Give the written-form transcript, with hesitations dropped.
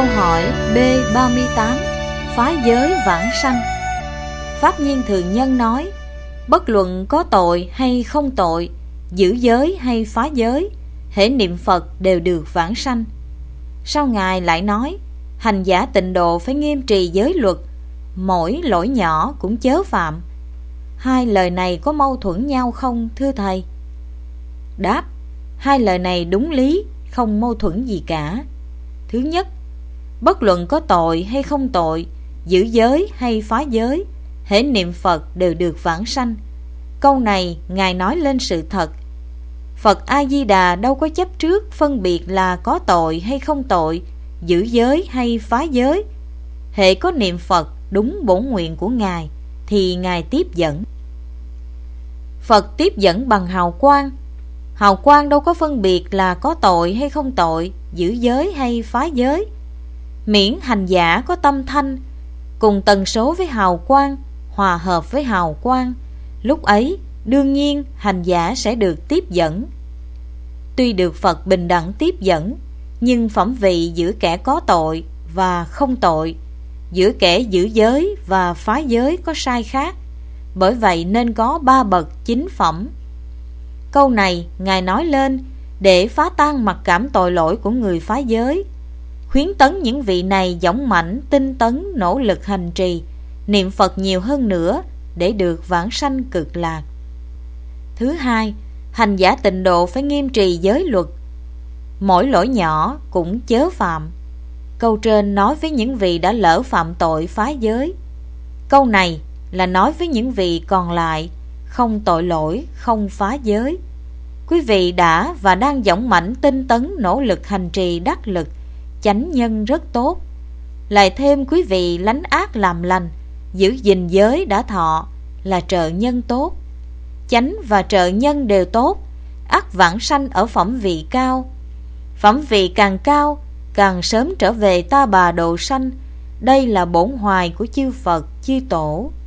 Câu hỏi B38. Phá giới vãng sanh. Pháp Nhiên Thường Nhân nói, bất luận có tội hay không tội, giữ giới hay phá giới, hễ niệm Phật đều được vãng sanh. Sau Ngài lại nói, hành giả tịnh độ phải nghiêm trì giới luật, mỗi lỗi nhỏ cũng chớ phạm. Hai lời này có mâu thuẫn nhau không thưa Thầy? Đáp, hai lời này đúng lý, không mâu thuẫn gì cả. Thứ nhất, bất luận có tội hay không tội, giữ giới hay phá giới, hễ niệm Phật đều được vãng sanh. Câu này Ngài nói lên sự thật. Phật A-di-đà đâu có chấp trước phân biệt là có tội hay không tội, giữ giới hay phá giới. Hễ có niệm Phật đúng bổn nguyện của Ngài thì Ngài tiếp dẫn. Phật tiếp dẫn bằng hào quang. Hào quang đâu có phân biệt là có tội hay không tội, giữ giới hay phá giới. Miễn hành giả có tâm thanh, cùng tần số với hào quang, hòa hợp với hào quang, lúc ấy đương nhiên hành giả sẽ được tiếp dẫn. Tuy được Phật bình đẳng tiếp dẫn, nhưng phẩm vị giữa kẻ có tội và không tội, giữa kẻ giữ giới và phá giới có sai khác. Bởi vậy nên có 3 bậc chính phẩm. Câu này Ngài nói lên để phá tan mặc cảm tội lỗi của người phá giới, khuyến tấn những vị này dũng mãnh, tinh tấn, nỗ lực hành trì, niệm Phật nhiều hơn nữa để được vãng sanh cực lạc. Thứ hai, hành giả tịnh độ phải nghiêm trì giới luật, mỗi lỗi nhỏ cũng chớ phạm. Câu trên nói với những vị đã lỡ phạm tội phá giới. Câu này là nói với những vị còn lại không tội lỗi, không phá giới. Quý vị đã và đang dũng mãnh, tinh tấn, nỗ lực hành trì đắc lực, chánh nhân rất tốt. Lại thêm quý vị lánh ác làm lành, giữ gìn giới đã thọ là trợ nhân tốt. Chánh và trợ nhân đều tốt, ắt vãng sanh ở phẩm vị cao. Phẩm vị càng cao, càng sớm trở về ta bà độ sanh. Đây là bổn hoài của chư Phật, chư Tổ.